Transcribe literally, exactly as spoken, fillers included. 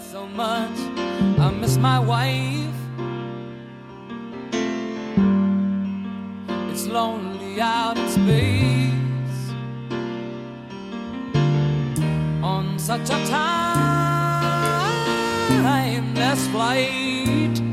so much. I miss my wife. It's lonely out in space on such a timeless flight.